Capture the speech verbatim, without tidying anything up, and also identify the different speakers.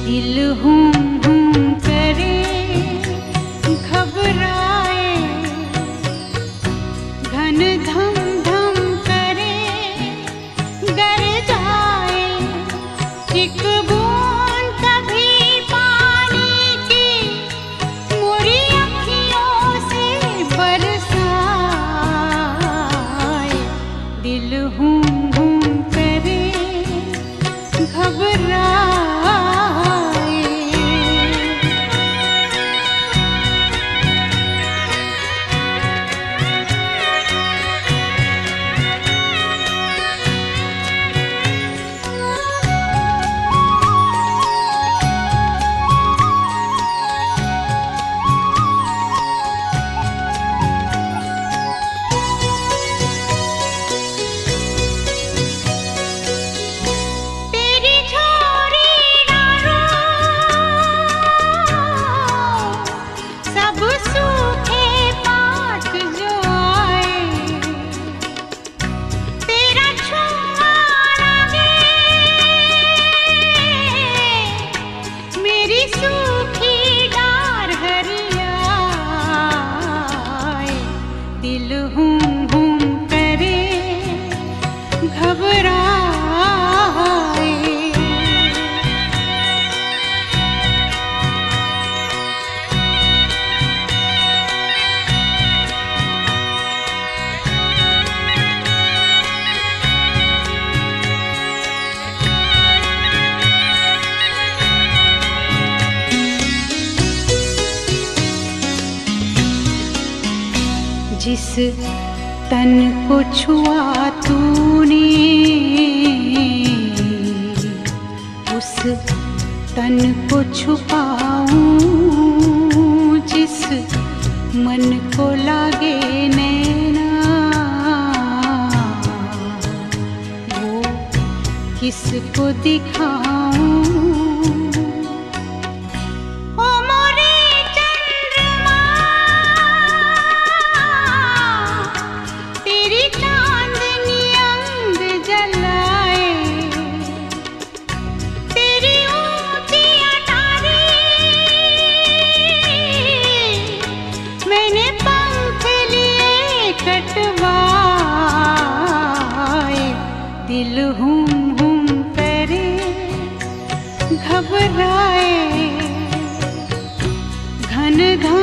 Speaker 1: दिल हूँ हूँ करे घबराए, घन धम धम करे गर जाए, एक बूंद कभी पानी की मोरी अखियों से बरसाए। दिल हूँ हूँ करे घबराए। दिल हूँ हूँ करे घबराए। जिस तन को छुआ तूने उस तन को छुपाऊं, जिस मन को लागे नैना वो किसको दिखाऊं। दिल हूँ हूँ करे घबराए, घन घन